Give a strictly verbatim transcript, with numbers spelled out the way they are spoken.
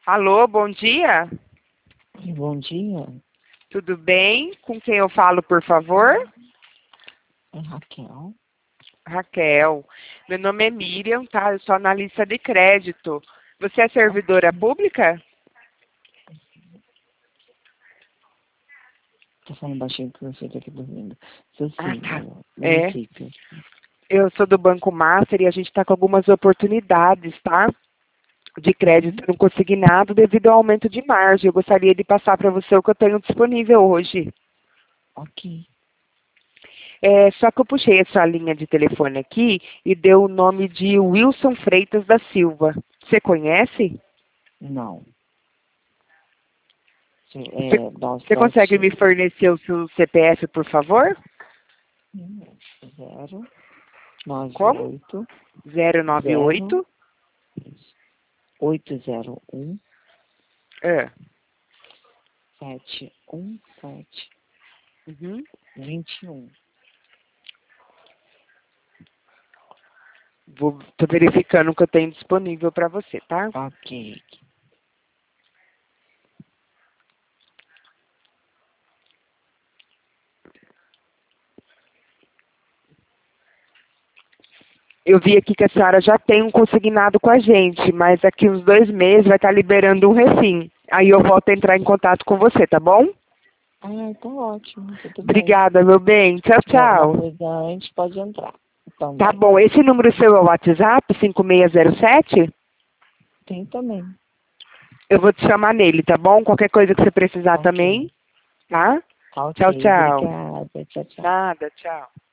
Alô, bom dia. Bom dia, Tudo bem? Com quem eu falo, por favor? é Raquel. Raquel. Meu nome é Miriam, tá? Eu sou analista de crédito. Você é servidora pública? Tô falando baixinho porque você tá aqui dormindo. Sou Ah, sim, tá. eu É. município. Eu sou do Banco Master e a gente está com algumas oportunidades, tá? De crédito no consignado devido ao aumento de margem. Eu gostaria de passar para você o que eu tenho disponível hoje. Ok. É, só que eu puxei a sua linha de telefone aqui e deu o nome de Wilson Freitas da Silva. Você conhece? Não. Você, Você, é, dá você consegue me sete, fornecer o seu C P F, por favor? zero, nove, Como? oito, zero nove zero, oito. oito, zero, um, É. sete, um, sete, Uhum. vinte e um. Vou, tô verificando o que eu tenho disponível para você, tá? Ok. Eu vi aqui que a senhora já tem um consignado com a gente, mas daqui uns dois meses vai estar liberando um refim. Aí eu volto a entrar em contato com você, tá bom? Ah, então ótimo, tudo bem. Obrigada, meu bem. Tchau, Se tiver alguma tchau. coisa antes, pode entrar. Tá Também. bom. Esse número seu é o WhatsApp, cinco seis zero sete? Tem também. Eu vou te chamar nele, tá bom? Qualquer coisa que você precisar Ok. também, tá? Ok, Tchau, tchau. obrigada. Tchau, tchau. Nada, tchau.